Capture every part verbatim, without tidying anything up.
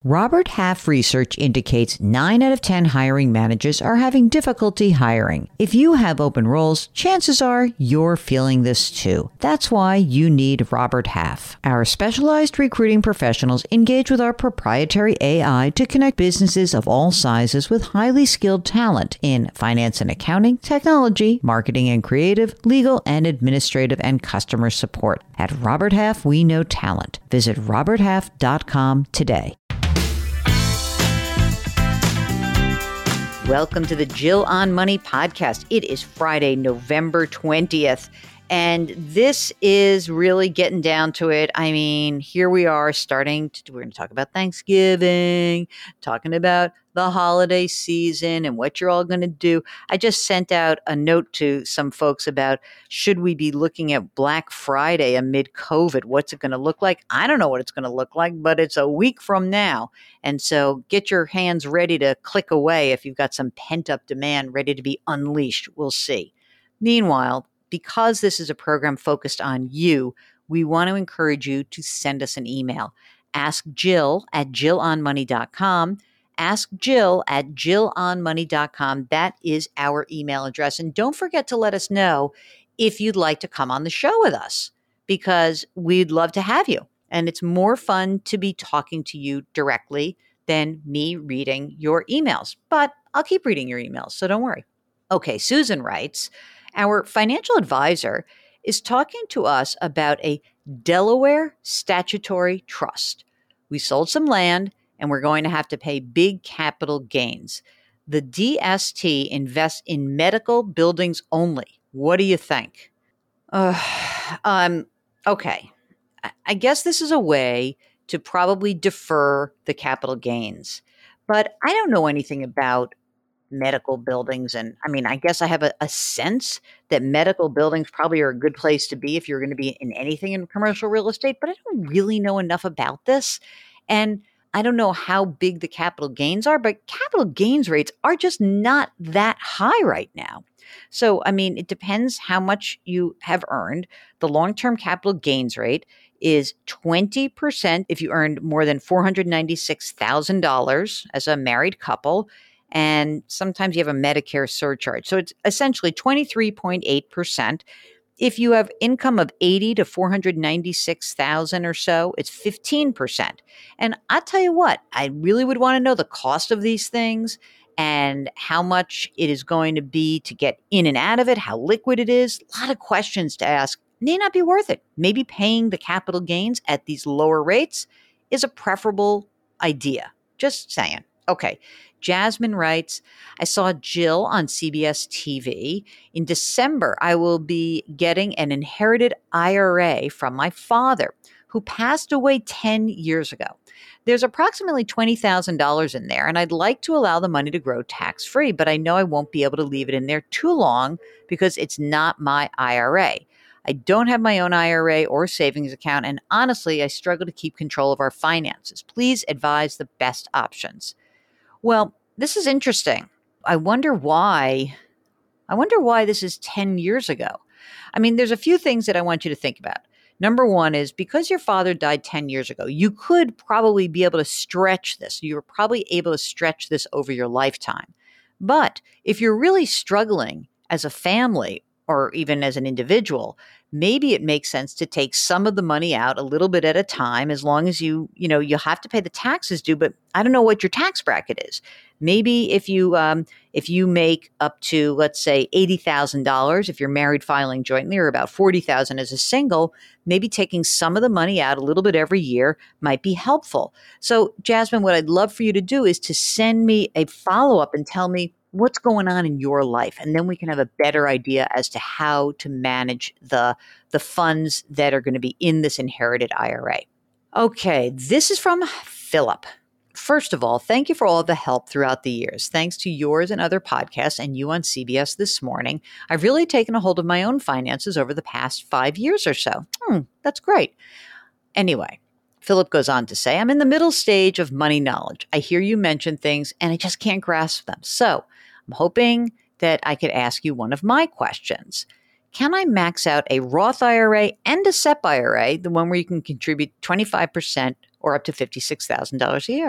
Robert Half research indicates nine out of ten hiring managers are having difficulty hiring. If you have open roles, chances are you're feeling this too. That's why you need Robert Half. Our specialized recruiting professionals engage with our proprietary A I to connect businesses of all sizes with highly skilled talent in finance and accounting, technology, marketing and creative, legal and administrative, and customer support. At Robert Half, we know talent. Visit robert half dot com today. Welcome to the Jill on Money podcast. It is Friday, November twentieth, and this is really getting down to it. I mean, here we are starting to, we're going to talk about Thanksgiving, talking about the holiday season and what you're all going to do. I just sent out a note to some folks about, should we be looking at Black Friday amid COVID? What's it going to look like? I don't know what it's going to look like, but it's a week from now. And so get your hands ready to click away if you've got some pent up demand ready to be unleashed. We'll see. Meanwhile, because this is a program focused on you, we want to encourage you to send us an email. Ask Jill at jill on money dot com. Ask Jill at jill on money dot com. That is our email address. And don't forget to let us know if you'd like to come on the show with us, because we'd love to have you. And it's more fun to be talking to you directly than me reading your emails. But I'll keep reading your emails, so don't worry. Okay, Susan writes, our financial advisor is talking to us about a Delaware statutory trust. We sold some land and we're going to have to pay big capital gains. The D S T invests in medical buildings only. What do you think? Uh, um, okay. I guess this is a way to probably defer the capital gains, but I don't know anything about medical buildings. And I mean, I guess I have a, a sense that medical buildings probably are a good place to be if you're going to be in anything in commercial real estate, but I don't really know enough about this. And I don't know how big the capital gains are, but capital gains rates are just not that high right now. So, I mean, it depends how much you have earned. The long-term capital gains rate is twenty percent if you earned more than four hundred ninety-six thousand dollars as a married couple. And sometimes you have a Medicare surcharge. So it's essentially twenty-three point eight percent. If you have income of eighty to four hundred ninety-six thousand or so, it's fifteen percent. And I'll tell you what, I really would want to know the cost of these things and how much it is going to be to get in and out of it, how liquid it is. A lot of questions to ask. May not be worth it. Maybe paying the capital gains at these lower rates is a preferable idea. Just saying. Okay. Jasmine writes, I saw Jill on C B S T V. In December, I will be getting an inherited I R A from my father, who passed away ten years ago. There's approximately twenty thousand dollars in there, and I'd like to allow the money to grow tax-free, but I know I won't be able to leave it in there too long because it's not my I R A. I don't have my own I R A or savings account, and honestly, I struggle to keep control of our finances. Please advise the best options. Well, this is interesting. I wonder why. I wonder why this is ten years ago. I mean, there's a few things that I want you to think about. Number one is because your father died ten years ago, you could probably be able to stretch this. You're probably able to stretch this over your lifetime. But if you're really struggling as a family or even as an individual, maybe it makes sense to take some of the money out a little bit at a time, as long as you, you know, you'll have to pay the taxes due, but I don't know what your tax bracket is. Maybe if you, um, if you make up to, let's say, eighty thousand dollars, if you're married filing jointly, or about forty thousand dollars as a single, maybe taking some of the money out a little bit every year might be helpful. So Jasmine, what I'd love for you to do is to send me a follow-up and tell me what's going on in your life. And then we can have a better idea as to how to manage the, the funds that are going to be in this inherited I R A. Okay, this is from Philip. First of all, thank you for all the help throughout the years. Thanks to yours and other podcasts and you on C B S This Morning, I've really taken a hold of my own finances over the past five years or so. Hmm, that's great. Anyway, Philip goes on to say, I'm in the middle stage of money knowledge. I hear you mention things and I just can't grasp them. So I'm hoping that I could ask you one of my questions. Can I max out a Roth I R A and a S E P I R A, the one where you can contribute twenty-five percent or up to fifty-six thousand dollars a year?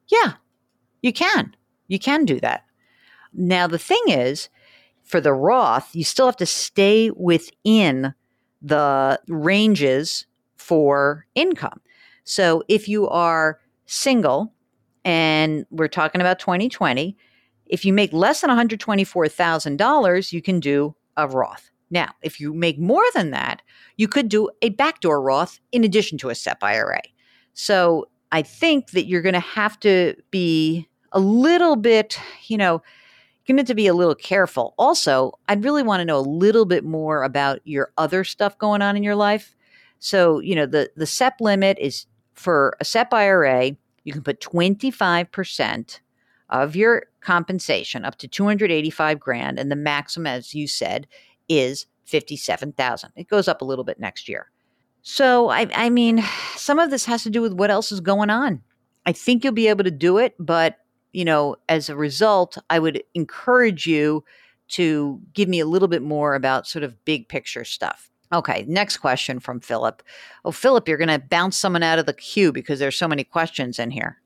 Yeah, you can. You can do that. Now, the thing is, for the Roth, you still have to stay within the ranges for income. So if you are single, and we're talking about twenty twenty, if you make less than one hundred twenty-four thousand dollars, you can do a Roth. Now, if you make more than that, you could do a backdoor Roth in addition to a S E P I R A. So I think that you're going to have to be a little bit, you know, you're going to be a little careful. Also, I'd really want to know a little bit more about your other stuff going on in your life. So, you know, the, the S E P limit is for a S E P I R A, you can put twenty-five percent of your compensation up to two hundred eighty-five grand. And the maximum, as you said, is fifty-seven thousand. It goes up a little bit next year. So, I, I mean, some of this has to do with what else is going on. I think you'll be able to do it, but, you know, as a result, I would encourage you to give me a little bit more about sort of big picture stuff. Okay, next question from Philip. Oh, Philip, you're going to bounce someone out of the queue because there's so many questions in here.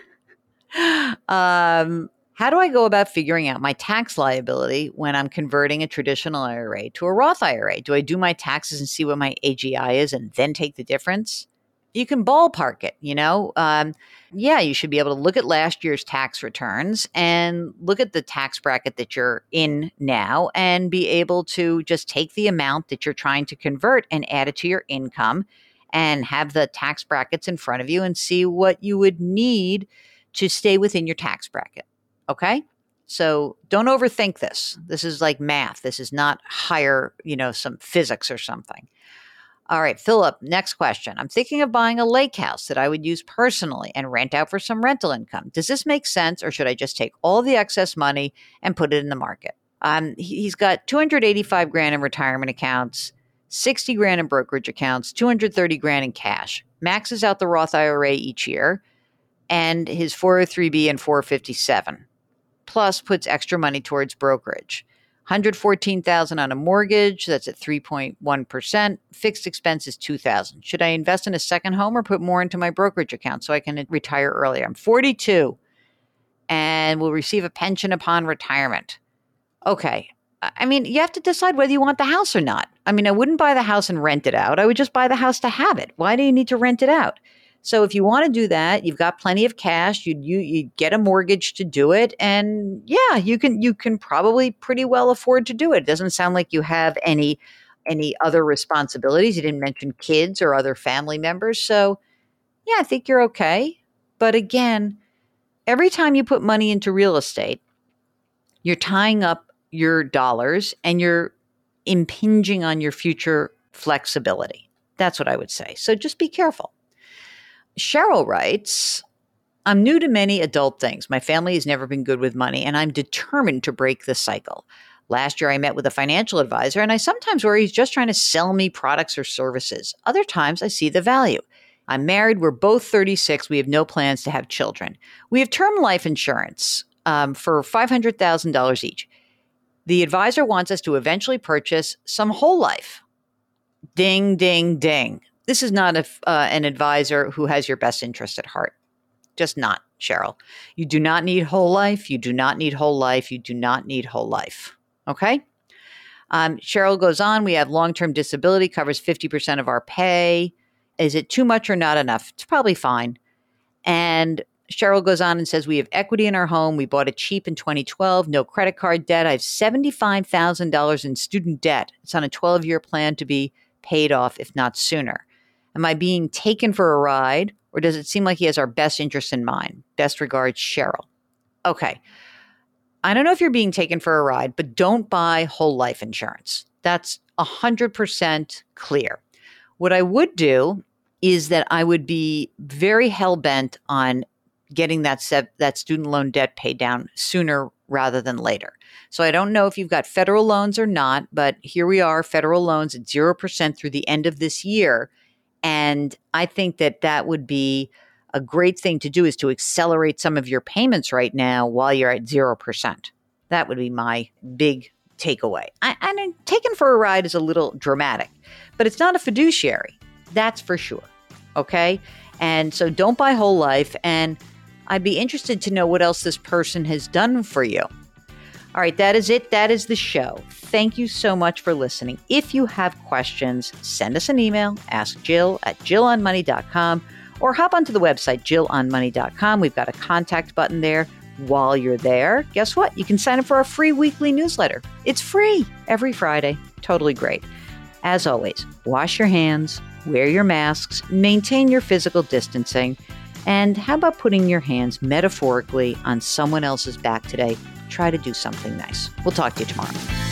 um, how do I go about figuring out my tax liability when I'm converting a traditional I R A to a Roth I R A? Do I do my taxes and see what my A G I is and then take the difference? You can ballpark it, you know. Um, yeah, you should be able to look at last year's tax returns and look at the tax bracket that you're in now and be able to just take the amount that you're trying to convert and add it to your income and have the tax brackets in front of you and see what you would need to stay within your tax bracket. Okay? So don't overthink this. This is like math. This is not higher, you know, some physics or something. All right, Philip, next question. I'm thinking of buying a lake house that I would use personally and rent out for some rental income. Does this make sense, or should I just take all the excess money and put it in the market? Um, he's got two hundred eighty-five grand in retirement accounts, sixty grand in brokerage accounts, two hundred thirty grand in cash. Maxes out the Roth I R A each year and his four oh three B and four fifty-seven, plus puts extra money towards brokerage. one hundred fourteen thousand dollars on a mortgage, that's at three point one percent. Fixed expense is two thousand dollars. Should I invest in a second home or put more into my brokerage account so I can retire earlier? I'm forty-two and will receive a pension upon retirement. Okay. I mean, you have to decide whether you want the house or not. I mean, I wouldn't buy the house and rent it out. I would just buy the house to have it. Why do you need to rent it out? So if you want to do that, you've got plenty of cash, you'd, you you get a mortgage to do it. And yeah, you can you can probably pretty well afford to do it. It doesn't sound like you have any any other responsibilities. You didn't mention kids or other family members. So yeah, I think you're okay. But again, every time you put money into real estate, you're tying up your dollars and you're impinging on your future flexibility. That's what I would say. So just be careful. Cheryl writes, I'm new to many adult things. My family has never been good with money, and I'm determined to break the cycle. Last year, I met with a financial advisor, and I sometimes worry he's just trying to sell me products or services. Other times, I see the value. I'm married. We're both thirty-six. We have no plans to have children. We have term life insurance um, for five hundred thousand dollars each. The advisor wants us to eventually purchase some whole life. Ding, ding, ding. This is not a, uh, an advisor who has your best interest at heart. Just not, Cheryl. You do not need whole life. You do not need whole life. You do not need whole life. Okay? Um, Cheryl goes on. We have long-term disability, covers fifty percent of our pay. Is it too much or not enough? It's probably fine. And Cheryl goes on and says, we have equity in our home. We bought it cheap in twenty twelve. No credit card debt. I have seventy-five thousand dollars in student debt. It's on a twelve-year plan to be paid off, if not sooner. Am I being taken for a ride, or does it seem like he has our best interest in mind? Best regards, Cheryl. Okay. I don't know if you're being taken for a ride, but don't buy whole life insurance. That's one hundred percent clear. What I would do is that I would be very hell-bent on getting that se- that student loan debt paid down sooner rather than later. So I don't know if you've got federal loans or not, but here we are, federal loans at zero percent through the end of this year. And I think that that would be a great thing to do, is to accelerate some of your payments right now while you're at zero percent. That would be my big takeaway. I, I mean, taken for a ride is a little dramatic, but it's not a fiduciary. That's for sure. Okay. And so don't buy whole life. And I'd be interested to know what else this person has done for you. All right, that is it. That is the show. Thank you so much for listening. If you have questions, send us an email, ask Jill at jill on money dot com, or hop onto the website, jill on money dot com. We've got a contact button there. While you're there, guess what? You can sign up for our free weekly newsletter. It's free every Friday. Totally great. As always, wash your hands, wear your masks, maintain your physical distancing, and how about putting your hands metaphorically on someone else's back today? Try to do something nice. We'll talk to you tomorrow.